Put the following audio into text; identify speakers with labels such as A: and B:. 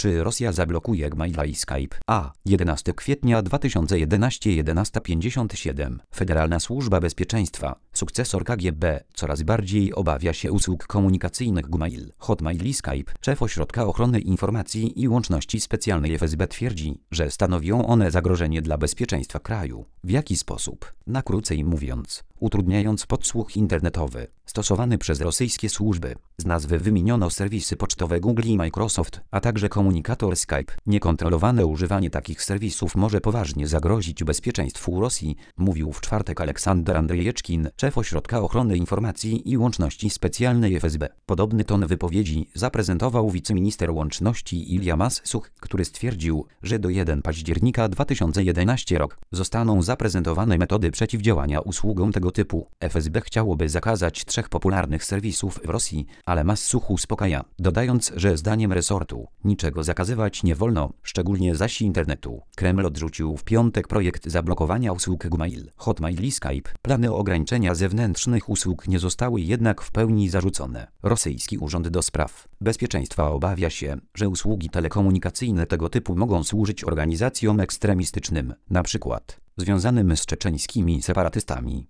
A: Czy Rosja zablokuje Gmaila i Skype? 11 kwietnia 2011 11:57. Federalna Służba Bezpieczeństwa, sukcesor KGB, coraz bardziej obawia się usług komunikacyjnych Gmail, Hotmail i Skype. Szef Ośrodka Ochrony Informacji i Łączności Specjalnej FSB twierdzi, że stanowią one zagrożenie dla bezpieczeństwa kraju. W jaki sposób? Na krócej mówiąc, utrudniając podsłuch internetowy, stosowany przez rosyjskie służby. Z nazwy wymieniono serwisy pocztowe Google i Microsoft, a także komunikator Skype. Niekontrolowane używanie takich serwisów może poważnie zagrozić bezpieczeństwu Rosji, mówił w czwartek Aleksander Andrzejewczkin, szef Ośrodka Ochrony Informacji i Łączności Specjalnej FSB. Podobny ton wypowiedzi zaprezentował wiceminister łączności Ilja Massuch, który stwierdził, że do 1 października 2011 rok zostaną zaprezentowane metody przeciwdziałania usługom tego typu. FSB chciałoby zakazać 3 popularnych serwisów w Rosji, ale Massuch uspokaja, dodając, że zdaniem resortu niczego zakazywać nie wolno, szczególnie zaś internetu. Kreml odrzucił w piątek projekt zablokowania usług Gmail, Hotmail i Skype. Plany ograniczenia zewnętrznych usług nie zostały jednak w pełni zarzucone. Rosyjski Urząd do Spraw Bezpieczeństwa obawia się, że usługi telekomunikacyjne tego typu mogą służyć organizacjom ekstremistycznym, na przykład związanym z czeczeńskimi separatystami.